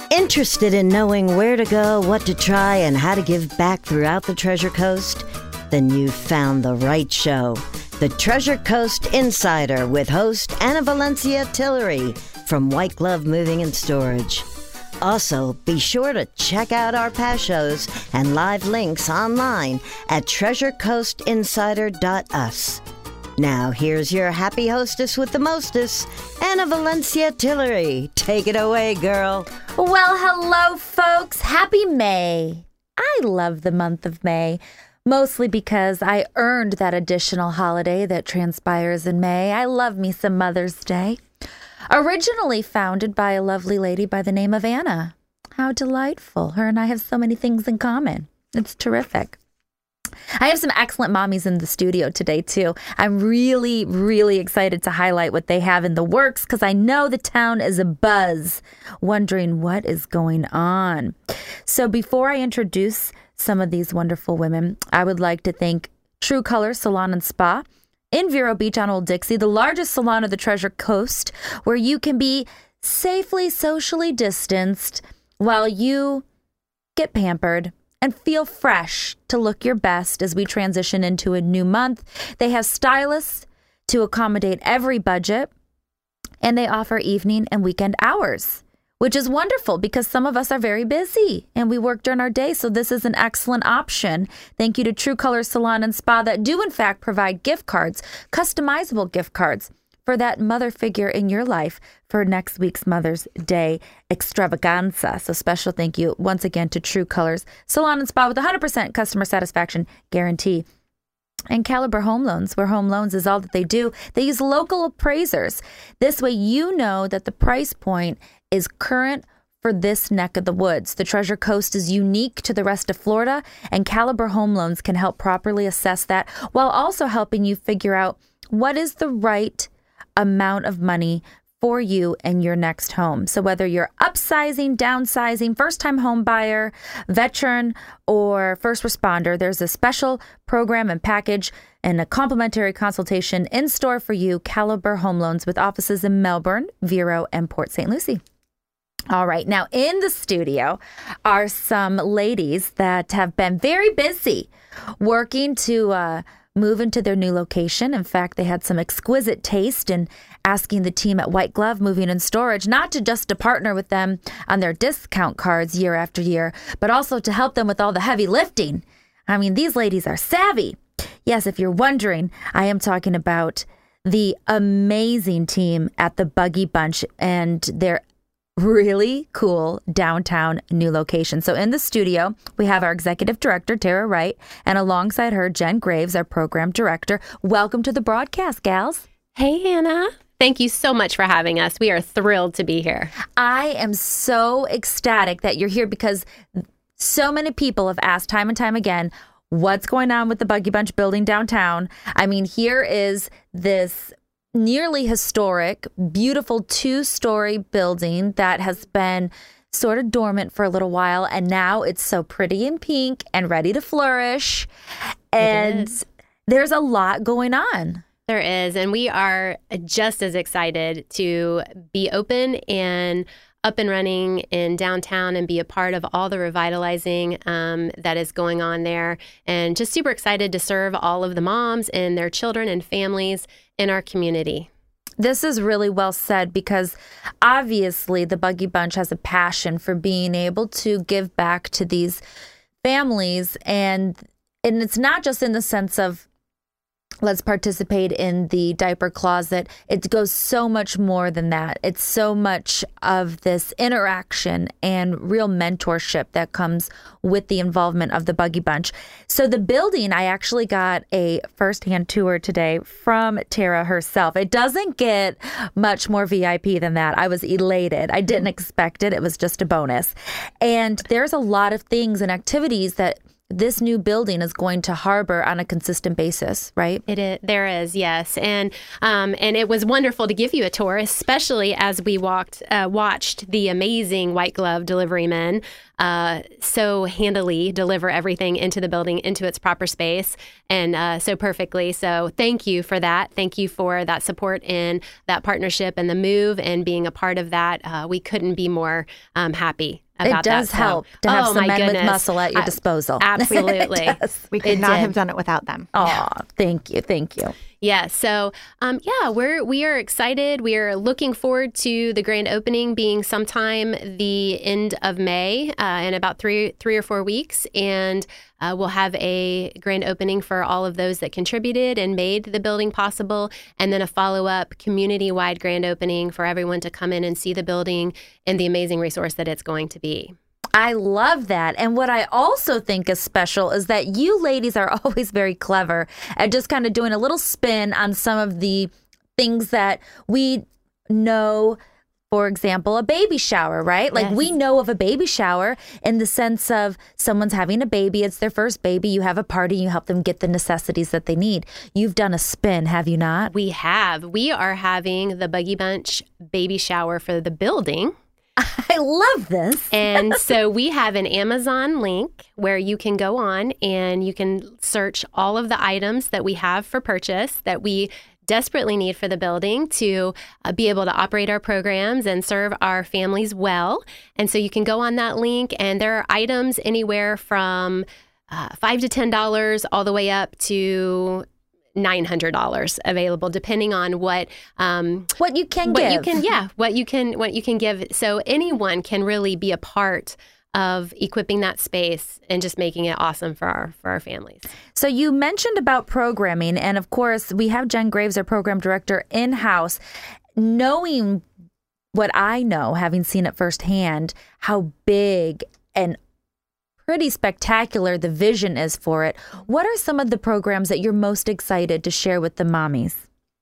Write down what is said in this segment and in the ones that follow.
Interested in knowing where to go, what to try, and how to give back throughout the Treasure Coast? Then you've found the right show. The Treasure Coast Insider with host Anna Valencia Tillery from White Glove Moving and Storage. Also, be sure to check out our past shows and live links online at treasurecoastinsider.us. Now, here's your happy hostess with the mostest, Anna Valencia Tillery. Take it away, girl. Well, hello, folks. Happy May. I love the month of May, mostly because I earned that additional holiday that transpires in May. I love me some Mother's Day. Originally founded by a lovely lady by the name of Anna. How delightful. Her and I have so many things in common. It's terrific. I have some excellent mommies in the studio today, too. I'm really, really excited to highlight what they have in the works because I know the town is abuzz, wondering what is going on. So before I introduce some of these wonderful women, I would like to thank True Color Salon and Spa in Vero Beach on Old Dixie, the largest salon of the Treasure Coast, where you can be safely socially distanced while you get pampered and feel fresh to look your best as we transition into a new month. They have stylists to accommodate every budget, and they offer evening and weekend hours, which is wonderful because some of us are very busy and we work during our day, so this is an excellent option. Thank you to True Color Salon and Spa that do, in fact, provide gift cards, customizable gift cards for that mother figure in your life for next week's Mother's Day extravaganza. So special thank you once again to True Colors Salon and Spa with 100% customer satisfaction guarantee. And Caliber Home Loans, where home loans is all that they do. They use local appraisers. This way you know that the price point is current for this neck of the woods. The Treasure Coast is unique to the rest of Florida, and Caliber Home Loans can help properly assess that while also helping you figure out what is the right amount of money for you and your next home. So whether you're upsizing, downsizing, first-time home buyer, veteran, or first responder, there's a special program and package and a complimentary consultation in store for you, Caliber Home Loans, with offices in Melbourne, Vero, and Port St. Lucie. All right. Now, in the studio are some ladies that have been very busy working to move into their new location. In fact, they had some exquisite taste in asking the team at White Glove Moving and Storage not to just to partner with them on their discount cards year after year, but also to help them with all the heavy lifting. I mean, these ladies are savvy. Yes, if you're wondering, I am talking about the amazing team at the Buggy Bunch and their really cool downtown new location. So in the studio, we have our executive director, Tara Wright, and alongside her, Jen Graves, our program director. Welcome to the broadcast, gals. Hey, Anna. Thank you so much for having us. We are thrilled to be here. I am so ecstatic that you're here because so many people have asked time and time again, what's going on with the Buggy Bunch building downtown? I mean, here is this nearly historic, beautiful 2-story building that has been sort of dormant for a little while, and now it's so pretty and pink and ready to flourish. And there's a lot going on. There is, and we are just as excited to be open and up and running in downtown and be a part of all the revitalizing that is going on there. And just super excited to serve all of the moms and their children and families in our community. This is really well said because obviously the Buggy Bunch has a passion for being able to give back to these families. And it's not just in the sense of let's participate in the diaper closet. It goes so much more than that. It's so much of this interaction and real mentorship that comes with the involvement of the Buggy Bunch. So the building, I actually got a firsthand tour today from Tara herself. It doesn't get much more VIP than that. I was elated. I didn't expect it. It was just a bonus. And there's a lot of things and activities that this new building is going to harbor on a consistent basis, right? There is, yes, and it was wonderful to give you a tour, especially as we watched the amazing white glove delivery men so handily deliver everything into the building, into its proper space, and so perfectly. So thank you for that. Thank you for that support and that partnership and the move and being a part of that. We couldn't be more happy. It does help to have some men with muscle at your disposal. Absolutely. We could not have done it without them. Oh, thank you. Thank you. Yeah. So, we are excited. We are looking forward to the grand opening being sometime the end of May, in about three or 4 weeks. And we'll have a grand opening for all of those that contributed and made the building possible. And then a follow-up community-wide grand opening for everyone to come in and see the building and the amazing resource that it's going to be. I love that. And what I also think is special is that you ladies are always very clever at just kind of doing a little spin on some of the things that we know. For example, a baby shower, right? Like we know of a baby shower in the sense of someone's having a baby. It's their first baby. You have a party. You help them get the necessities that they need. You've done a spin, have you not? We have. We are having the Buggy Bunch baby shower for the building. I love this. And so we have an Amazon link where you can go on and you can search all of the items that we have for purchase that we desperately need for the building to be able to operate our programs and serve our families well. And so you can go on that link and there are items anywhere from $5 to $10 all the way up to $900 available, depending on what you can give. What you can give. So anyone can really be a part of equipping that space and just making it awesome for our families. So you mentioned about programming, and of course we have Jen Graves, our program director, in-house. Knowing what I know, having seen it firsthand, how big and pretty spectacular the vision is for it. What are some of the programs that you're most excited to share with the mommies?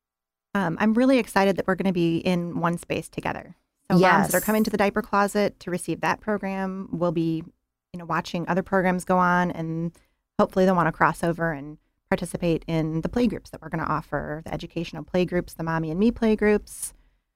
I'm really excited that we're going to be in one space together. So moms that are coming to the diaper closet to receive that program will be, watching other programs go on, and hopefully they'll want to cross over and participate in the play groups that we're going to offer, the educational play groups, the Mommy and Me play groups,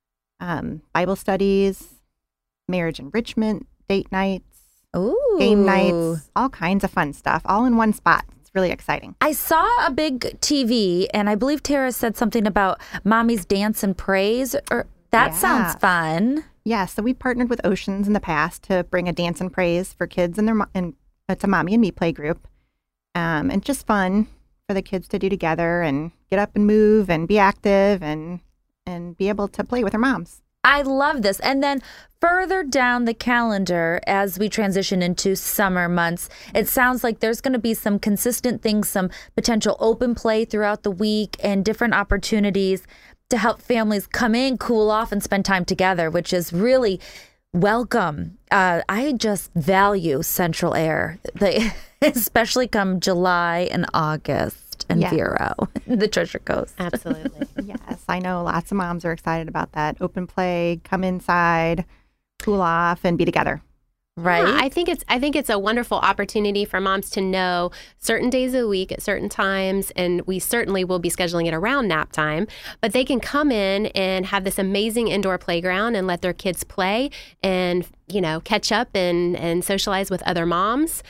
Bible studies, marriage enrichment, date nights, game nights, all kinds of fun stuff, all in one spot. It's really exciting. I saw a big TV, and I believe Tara said something about Mommy's Dance and Praise. That sounds fun. Yeah, so we partnered with Oceans in the past to bring a dance and praise for kids and it's a Mommy and Me play group. And just fun for the kids to do together and get up and move and be active and be able to play with their moms. I love this. And then further down the calendar, as we transition into summer months, it sounds like there's going to be some consistent things, some potential open play throughout the week and different opportunities to help families come in, cool off, and spend time together, which is really welcome. I just value Central Air, especially come July and August and Vero, the Treasure Coast. Absolutely. Yes, I know lots of moms are excited about that. Open play, come inside, cool off, and be together. Right. Yeah, I think it's a wonderful opportunity for moms to know certain days of the week at certain times, and we certainly will be scheduling it around nap time, but they can come in and have this amazing indoor playground and let their kids play and, catch up and socialize with other moms.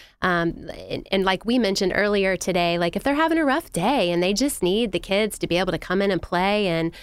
And like we mentioned earlier today, like if they're having a rough day and they just need the kids to be able to come in and play and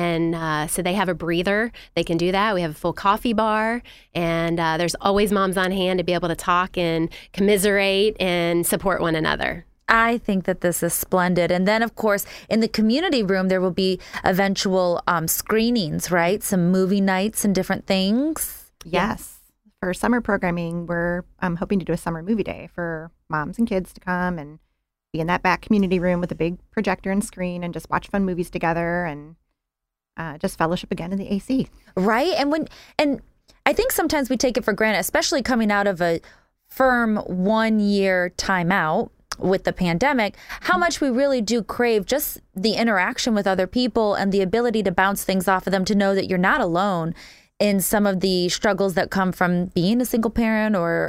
so they have a breather. They can do that. We have a full coffee bar, and there's always moms on hand to be able to talk and commiserate and support one another. I think that this is splendid. And then, of course, in the community room, there will be eventual screenings, right? Some movie nights and different things. Yes. For summer programming, we're hoping to do a summer movie day for moms and kids to come and be in that back community room with a big projector and screen and just watch fun movies together and just fellowship again in the AC. Right. And I think sometimes we take it for granted, especially coming out of a firm 1-year timeout with the pandemic, how much we really do crave just the interaction with other people and the ability to bounce things off of them, to know that you're not alone in some of the struggles that come from being a single parent or,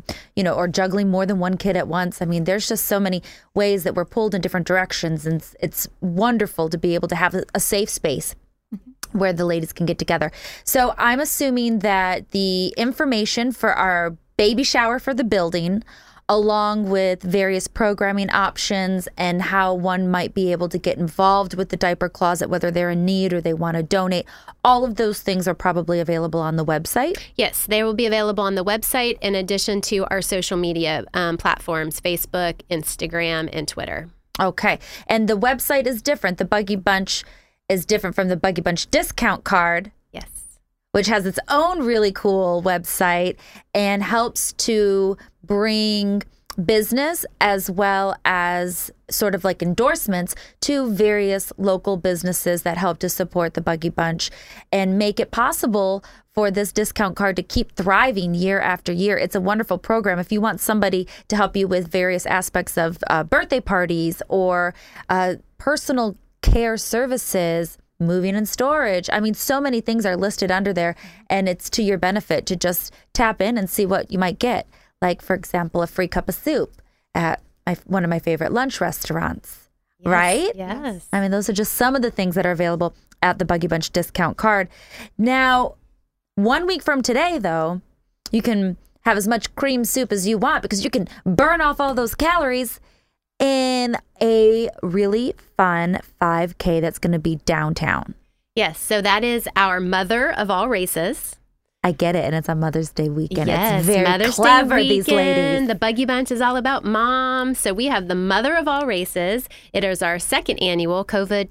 or juggling more than one kid at once. I mean, there's just so many ways that we're pulled in different directions. And it's wonderful to be able to have a safe space where the ladies can get together. So I'm assuming that the information for our baby shower for the building, along with various programming options and how one might be able to get involved with the diaper closet, whether they're in need or they want to donate. All of those things are probably available on the website. Yes, they will be available on the website in addition to our social media platforms, Facebook, Instagram, and Twitter. Okay. And the website is different. The Buggy Bunch is different from the Buggy Bunch discount card. Yes. Which has its own really cool website and helps to bring business as well as sort of like endorsements to various local businesses that help to support the Buggy Bunch and make it possible for this discount card to keep thriving year after year. It's a wonderful program. If you want somebody to help you with various aspects of birthday parties or personal care services, moving and storage. I mean, so many things are listed under there, and it's to your benefit to just tap in and see what you might get. Like, for example, a free cup of soup at one of my favorite lunch restaurants, yes, right? Yes. I mean, those are just some of the things that are available at the Buggy Bunch discount card. Now, 1 week from today, though, you can have as much cream soup as you want because you can burn off all those calories in a really fun 5K that's going to be downtown. Yes, so that is our Mother of All Races. I get it, and it's on Mother's Day weekend. Yes, it's very Mother's clever, Day weekend. These ladies. The Buggy Bunch is all about mom. So we have the Mother of All Races. It is our second annual. COVID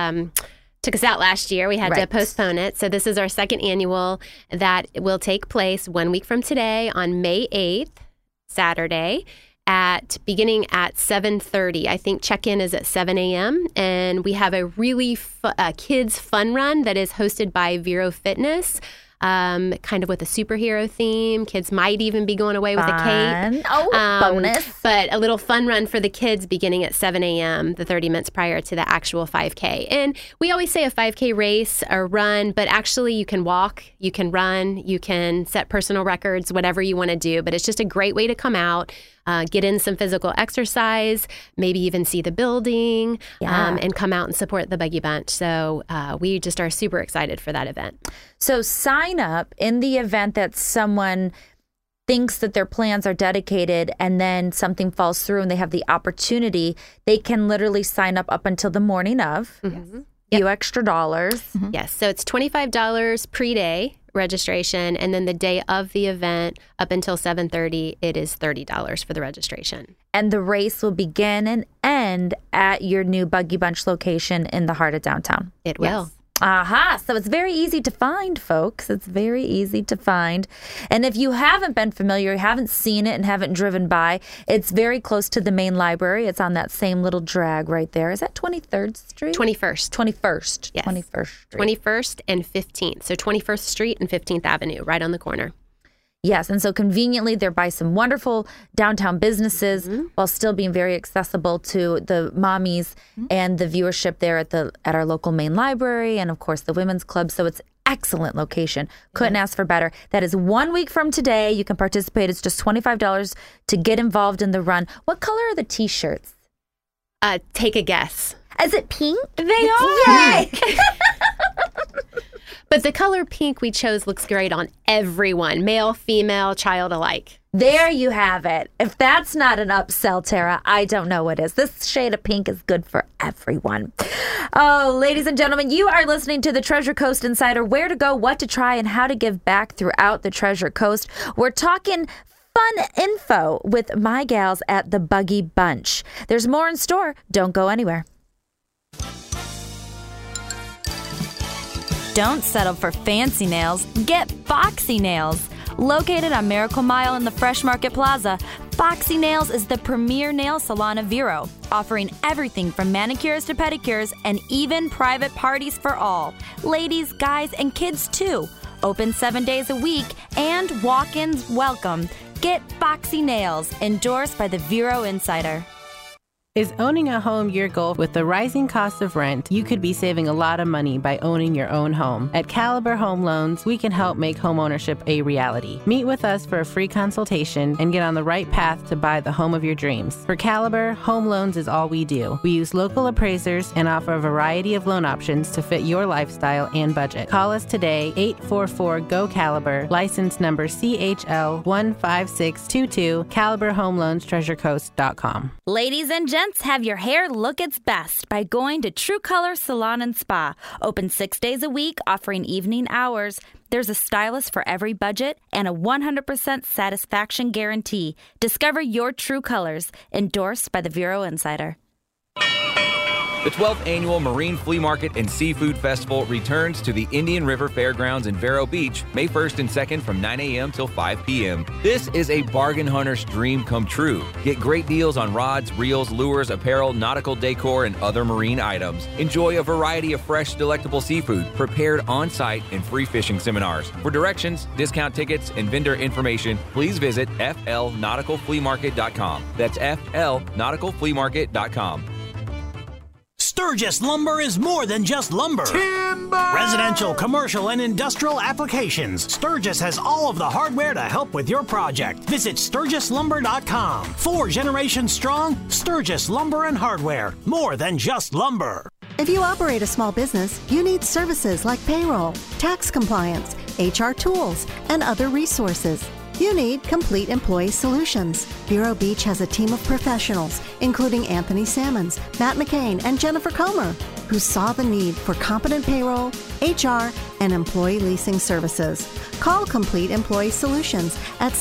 took us out last year. We had to postpone it. So this is our second annual that will take place 1 week from today on May 8th, Saturday, beginning at 7:30. I think check-in is at 7 a.m. And we have a really kids fun run that is hosted by Vero Fitness. Kind of with a superhero theme. Kids might even be going away with a cape. Oh, bonus. But a little fun run for the kids beginning at 7 a.m., the 30 minutes prior to the actual 5K. And we always say a 5K race or run, but actually you can walk, you can run, you can set personal records, whatever you want to do. But it's just a great way to come out, get in some physical exercise, maybe even see the building, and come out and support the Buggy Bunch. So we just are super excited for that event. So sign up in the event that someone thinks that their plans are dedicated and then something falls through and they have the opportunity. They can literally sign up until the morning of. Mm-hmm. Few extra dollars. Mm-hmm. Yes. So it's $25 pre-day registration. And then the day of the event up until 7:30, it is $30 for the registration. And the race will begin and end at your new Buggy Bunch location in the heart of downtown. It will. Yes. Aha. So it's very easy to find, folks. It's very easy to find. And if you haven't been familiar, haven't seen it and haven't driven by, it's very close to the main library. It's on that same little drag right there. Is that 23rd Street? 21st. 21st. Yes. 21st Street. 21st and 15th. So 21st Street and 15th Avenue, right on the corner. Yes, and so conveniently, they're by some wonderful downtown businesses while still being very accessible to the mommies and the viewership there at our local main library and, of course, the Women's Club. So it's excellent location. Couldn't ask for better. That is 1 week from today. You can participate. It's just $25 to get involved in the run. What color are the T-shirts? Take a guess. Is it pink? They are. Yay! But the color pink we chose looks great on everyone, male, female, child alike. There you have it. If that's not an upsell, Tara, I don't know what is. This shade of pink is good for everyone. Oh, ladies and gentlemen, you are listening to the Treasure Coast Insider, where to go, what to try, and how to give back throughout the Treasure Coast. We're talking fun info with my gals at the Buggy Bunch. There's more in store. Don't go anywhere. Don't settle for fancy nails. Get Foxy Nails. Located on Miracle Mile in the Fresh Market Plaza, Foxy Nails is the premier nail salon of Vero, offering everything from manicures to pedicures and even private parties for all. Ladies, guys, and kids too. Open 7 days a week and walk-ins welcome. Get Foxy Nails, endorsed by the Vero Insider. Is owning a home your goal? With the rising cost of rent, you could be saving a lot of money by owning your own home. At Caliber Home Loans, we can help make homeownership a reality. Meet with us for a free consultation and get on the right path to buy the home of your dreams. For Caliber, home loans is all we do. We use local appraisers and offer a variety of loan options to fit your lifestyle and budget. Call us today, 844-GO-CALIBER, license number CHL15622, Caliber Home Loans, TreasureCoast.com. Ladies and gents, have your hair look its best by going to True Color Salon and Spa. Open 6 days a week, offering evening hours. There's a stylist for every budget and a 100% satisfaction guarantee. Discover your true colors. Endorsed by the Vero Insider. The 12th Annual Marine Flea Market and Seafood Festival returns to the Indian River Fairgrounds in Vero Beach, May 1st and 2nd from 9 a.m. till 5 p.m. This is a bargain hunter's dream come true. Get great deals on rods, reels, lures, apparel, nautical decor, and other marine items. Enjoy a variety of fresh, delectable seafood prepared on-site and free fishing seminars. For directions, discount tickets, and vendor information, please visit flnauticalfleamarket.com. That's flnauticalfleamarket.com. Sturgis Lumber is more than just lumber. Timber! Residential, commercial, and industrial applications. Sturgis has all of the hardware to help with your project. Visit SturgisLumber.com. 4 generations strong, Sturgis Lumber and Hardware. More than just lumber. If you operate a small business, you need services like payroll, tax compliance, HR tools, and other resources. You need Complete Employee Solutions. Vero Beach has a team of professionals, including Anthony Sammons, Matt McCain, and Jennifer Comer, who saw the need for competent payroll, HR, and employee leasing services. Call Complete Employee Solutions at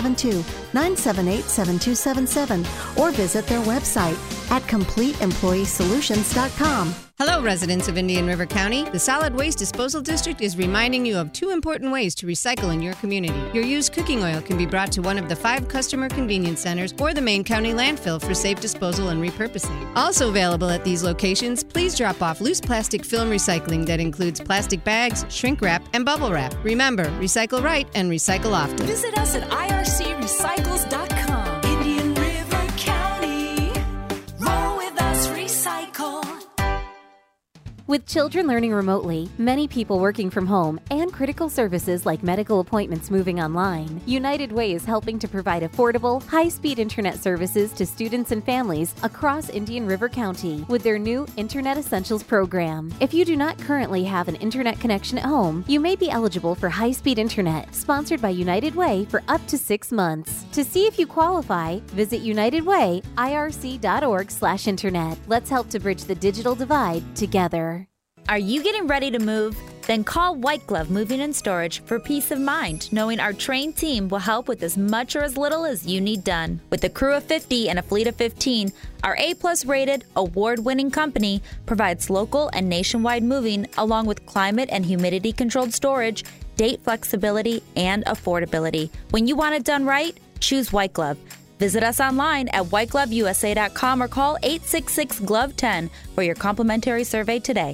772-978-7277 or visit their website at CompleteEmployeeSolutions.com. Hello, residents of Indian River County. The Solid Waste Disposal District is reminding you of 2 important ways to recycle in your community. Your used cooking oil can be brought to one of the 5 customer convenience centers or the main county landfill for safe disposal and repurposing. Also available at these locations, please drop off loose plastic film recycling that includes plastic bags, shrink wrap, and bubble wrap. Remember, recycle right and recycle often. Visit us at ircrecycles.com. Indian River County. Roll with us, recycle. With children learning remotely, many people working from home, and critical services like medical appointments moving online, United Way is helping to provide affordable, high-speed internet services to students and families across Indian River County with their new Internet Essentials program. If you do not currently have an internet connection at home, you may be eligible for high-speed internet, sponsored by United Way for up to 6 months. To see if you qualify, visit unitedwayirc.org/internet. Let's help to bridge the digital divide together. Are you getting ready to move? Then call White Glove Moving and Storage for peace of mind, knowing our trained team will help with as much or as little as you need done. With a crew of 50 and a fleet of 15, our A+ rated, award-winning company provides local and nationwide moving along with climate and humidity controlled storage, date flexibility, and affordability. When you want it done right, choose White Glove. Visit us online at whitegloveusa.com or call 866-GLOVE10 for your complimentary survey today.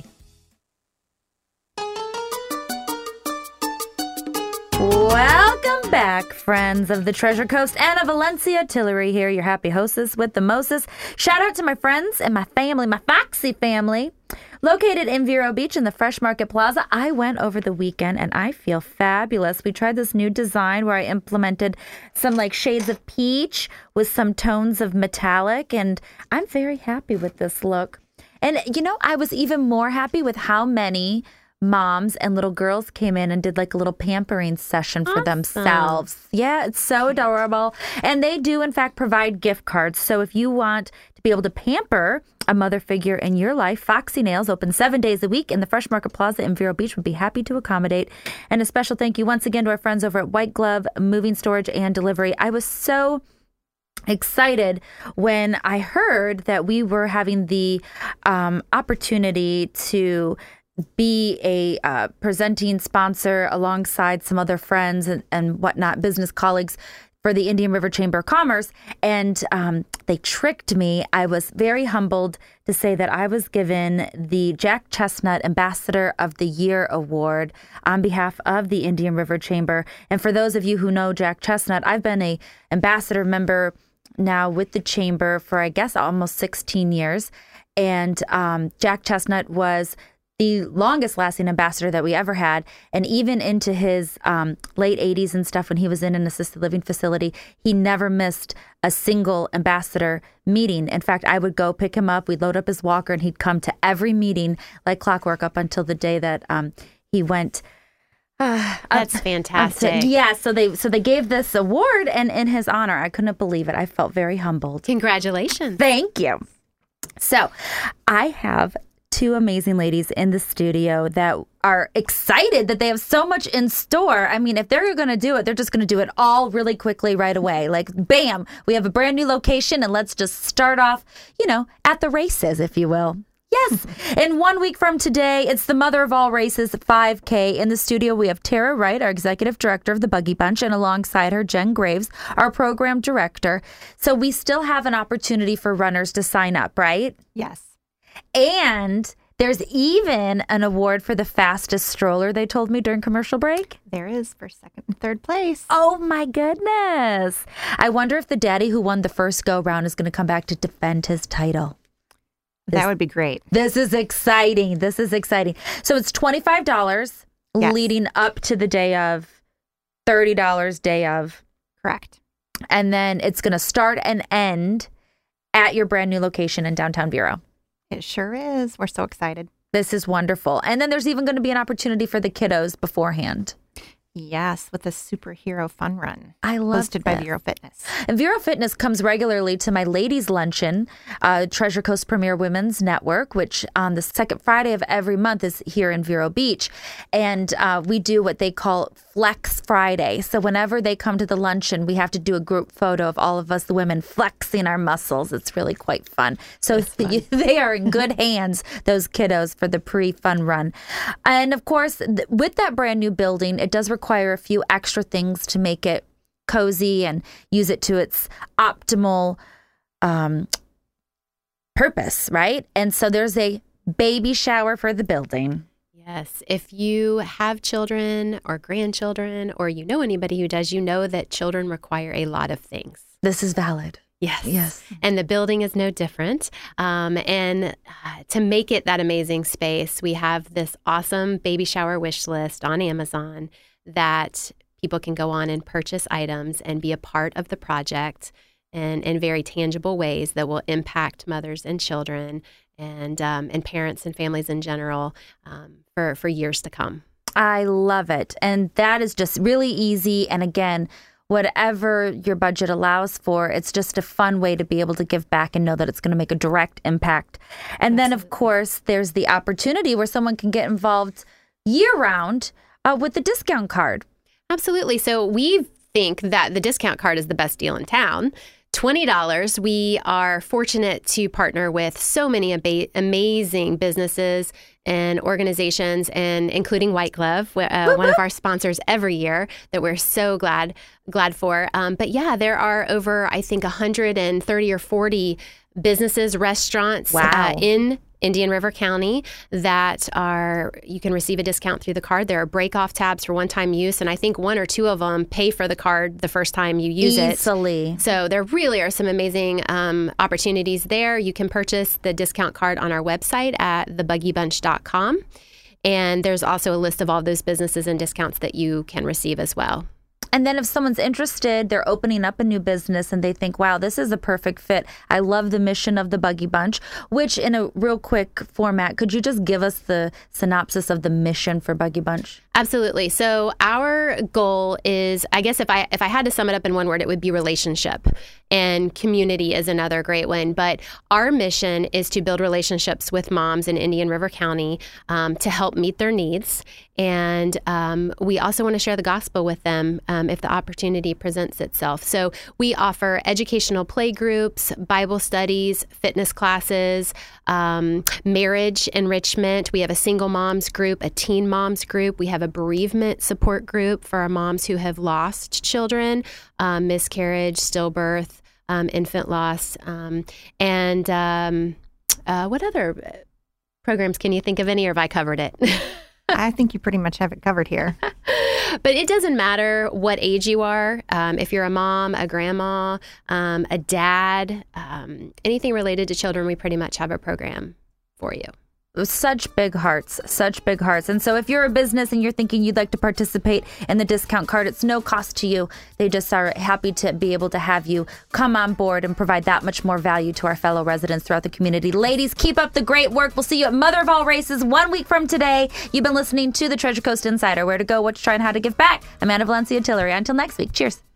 Welcome back, friends of the Treasure Coast. Anna Valencia Tillery here, your happy hostess with the mostest. Shout out to my friends and my family, my Foxy family. Located in Vero Beach in the Fresh Market Plaza, I went over the weekend and I feel fabulous. We tried this new design where I implemented some like shades of peach with some tones of metallic, and I'm very happy with this look. And you know, I was even more happy with how many moms and little girls came in and did like a little pampering session for themselves. Yeah, it's so adorable. And they do, in fact, provide gift cards. So if you want to be able to pamper a mother figure in your life, Foxy Nails, open 7 days a week in the Fresh Market Plaza in Vero Beach, would be happy to accommodate. And a special thank you once again to our friends over at White Glove Moving, Storage, and Delivery. I was so excited when I heard that we were having the opportunity to be a presenting sponsor alongside some other friends and whatnot, business colleagues for the Indian River Chamber of Commerce. And they tricked me. I was very humbled to say that I was given the Jack Chestnut Ambassador of the Year Award on behalf of the Indian River Chamber. And for those of you who know Jack Chestnut, I've been a ambassador member now with the chamber for, I guess, almost 16 years. And Jack Chestnut was the longest lasting ambassador that we ever had. And even into his late 80s and stuff, when he was in an assisted living facility, he never missed a single ambassador meeting. In fact, I would go pick him up. We'd load up his walker and he'd come to every meeting like clockwork up until the day that he went. That's fantastic. So they gave this award and in his honor. I couldn't believe it. I felt very humbled. Congratulations. Thank you. So I have two amazing ladies in the studio that are excited that they have so much in store. I mean, if they're going to do it, they're just going to do it all really quickly right away. Like, bam, we have a brand new location and let's just start off, at the races, if you will. Yes. In 1 week from today, it's the mother of all races, 5K. In the studio, we have Tara Wright, our executive director of the Buggy Bunch, and alongside her, Jen Graves, our program director. So we still have an opportunity for runners to sign up, right? Yes. And there's even an award for the fastest stroller, they told me during commercial break. There is for second and third place. Oh, my goodness. I wonder if the daddy who won the first go-round is going to come back to defend his title. That would be great. This is exciting. So it's $25 leading up to the day of, $30 day of. Correct. And then it's going to start and end at your brand new location in downtown Vero. It sure is. We're so excited. This is wonderful. And then there's even going to be an opportunity for the kiddos beforehand. Yes, with a superhero fun run. I love hosted by Vero Fitness. And Vero Fitness comes regularly to my ladies' luncheon, Treasure Coast Premier Women's Network, which on the second Friday of every month is here in Vero Beach. And we do what they call Flex Friday. So whenever they come to the luncheon, we have to do a group photo of all of us, the women, flexing our muscles. It's really quite fun. So they are in good hands, those kiddos, for the pre-fun run. And of course, with that brand new building, it does require a few extra things to make it cozy and use it to its optimal purpose, right? And so there's a baby shower for the building. Yes. If you have children or grandchildren or you know anybody who does, you know that children require a lot of things. This is valid. Yes. And the building is no different. And to make it that amazing space, we have this awesome baby shower wish list on Amazon that people can go on and purchase items and be a part of the project in very tangible ways that will impact mothers and children and parents and families in general for years to come. I love it. And that is just really easy. And again, whatever your budget allows for, it's just a fun way to be able to give back and know that it's going to make a direct impact. And then, of course, there's the opportunity where someone can get involved year-round with the discount card. Absolutely. So we think that the discount card is the best deal in town. $20. We are fortunate to partner with so many amazing businesses and organizations, and including White Glove, one of our sponsors every year that we're so glad for. But yeah, there are over, I think, 130 or 40 businesses, restaurants in Indian River County that you can receive a discount through the card. There are break-off tabs for one-time use, and I think one or two of them pay for the card the first time you use it. Easily. So there really are some amazing opportunities there. You can purchase the discount card on our website at thebuggybunch.com, and there's also a list of all those businesses and discounts that you can receive as well. And then if someone's interested, they're opening up a new business and they think, wow, this is a perfect fit. I love the mission of the Buggy Bunch, which in a real quick format, could you just give us the synopsis of the mission for Buggy Bunch? Absolutely. So our goal is, I guess if I had to sum it up in one word, it would be relationship, and community is another great one. But our mission is to build relationships with moms in Indian River County to help meet their needs. And we also want to share the gospel with them if the opportunity presents itself. So we offer educational play groups, Bible studies, fitness classes, marriage enrichment. We have a single moms group, a teen moms group. We have a bereavement support group for our moms who have lost children, miscarriage, stillbirth, infant loss. And what other programs can you think of any, or have I covered it? I think you pretty much have it covered here. But it doesn't matter what age you are. If you're a mom, a grandma, a dad, anything related to children, we pretty much have a program for you. Such big hearts, such big hearts. And so if you're a business and you're thinking you'd like to participate in the discount card, it's no cost to you. They just are happy to be able to have you come on board and provide that much more value to our fellow residents throughout the community. Ladies, keep up the great work. We'll see you at Mother of All Races 1 week from today. You've been listening to the Treasure Coast Insider, where to go, what to try, and how to give back. I'm Anna Valencia Tillery. Until next week, cheers.